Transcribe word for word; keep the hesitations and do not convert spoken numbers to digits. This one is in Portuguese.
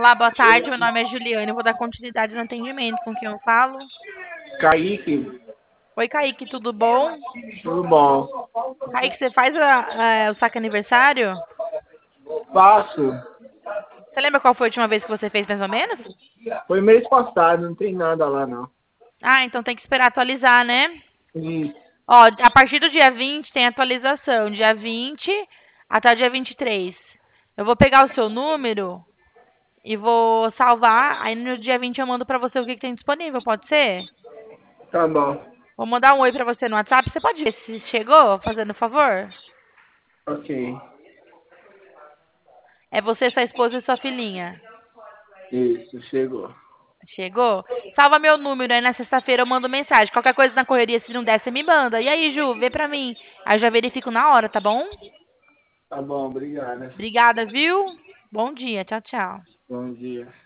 Olá, boa tarde. Meu nome é Juliane. Eu vou dar continuidade no atendimento. Com quem eu falo? Kaique, Oi, Kaique, tudo bom? tudo bom? Kaique, você faz a- a- o saque aniversário? Passo. Você lembra qual foi a última vez que você fez, mais ou menos? Foi mês passado, não tem nada lá não. Ah, então tem que esperar atualizar, né? Isso. Ó, a partir do dia vinte tem atualização. Dia vinte até o dia vinte e três. Eu vou pegar o seu número e vou salvar. Aí no dia vinte eu mando pra você o que, que tem disponível, pode ser? Tá bom. Vou mandar um oi pra você no WhatsApp. Você pode ver se chegou, fazendo favor? Ok. É você, sua esposa e sua filhinha. Isso, chegou. Chegou? Salva meu número, aí na sexta-feira eu mando mensagem. Qualquer coisa na correria, se não der, você me manda. E aí, Ju, vê pra mim. Aí eu já verifico na hora, tá bom? Tá bom, obrigado. Obrigada, viu? Bom dia. Tchau, tchau. Bom dia.